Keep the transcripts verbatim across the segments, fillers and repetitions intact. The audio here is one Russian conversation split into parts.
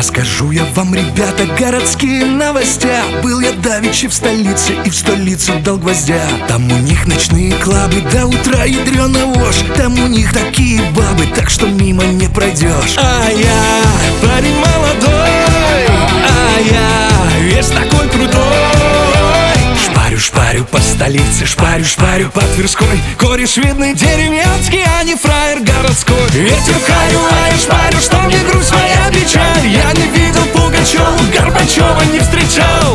Расскажу я вам, ребята, городские новости. Был я давеча в столице, и в столицу дал гвоздя. Там у них ночные клабы, до утра ядрёна вошь. Там у них такие бабы, так что мимо не пройдешь. А я парень молодой, а я весь такой крутой. Шпарю, шпарю по столице, шпарю, шпарю по Тверской. Кореш видный деревенский, а не фраер городской. Ветер в харю, а я шпарю, что мне грусть, моя печаль. Я не видел Пугачеву, Горбачева не встречал.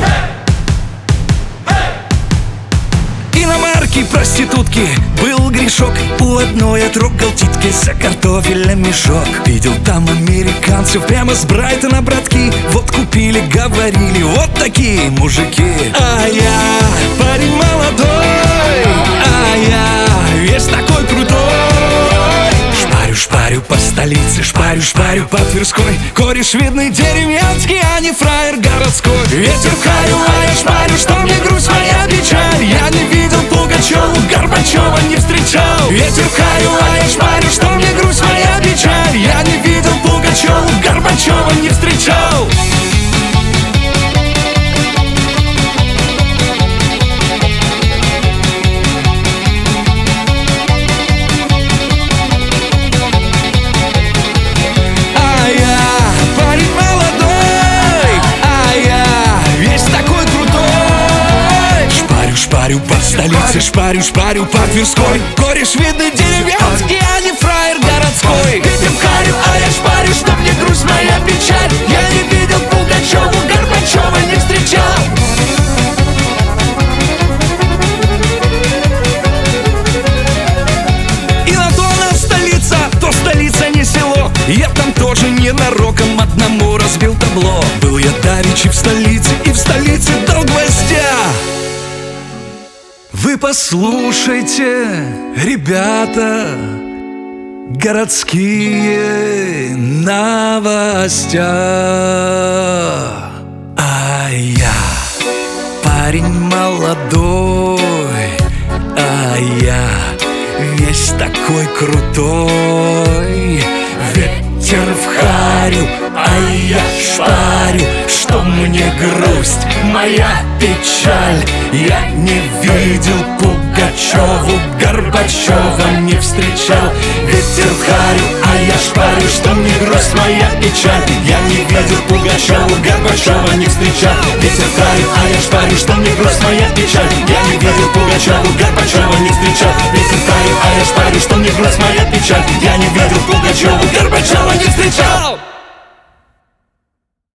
Иномарки, проститутки, был грешок. У одной отрогал титки, за картофелем мешок. Видел там американцев прямо с Брайтона, братки. Вот купили, говорили, вот такие мужики. А я парень молодой, а я весь такой крутой. Шпарю, шпарю по столице, шпарю, шпарю по Тверской. Кореш видный деревенский, а не фраер городской. Ветер в харю, а я шпарю, что мне грусть, моя печаль. Я не видел Пугачеву, Горбачева не встречал. Ветер в харю, а я шпарю, что мне грусть, моя печаль. Я не видел Пугачеву, Горбачева не встречал. Шпарю по столице, шпарю, шпарю по Тверской. Кореш видный деревенский, а не фраер городской. Ветер в харю, а я шпарю, что мне грусть, моя печаль. Я не видел Пугачеву, Горбачева не встречал. И на то она столица, то столица не село. Я там тоже ненароком одному разбил табло. Был я давеча в столице, и в столице дал гвоздя. Вы послушайте, ребята, городские новости. А я парень молодой, а я весь такой крутой. Ветер в харю, а я шпарю, что мне грусть, моя печаль. Я не видел Пугачеву, Горбачева не встречал. Ветер в харю, а я шпарю, что мне грусть, моя печаль. Я не видел Пугачеву, Горбачева не встречал. Ветер в харю, а я шпарю, что мне грусть, моя печаль. Я не видел Пугачеву, Горбачева не встречал. Ветер в харю, а я шпарю, что мне грусть, моя печаль. Я не видел Пугачеву, Горбачева не встречал.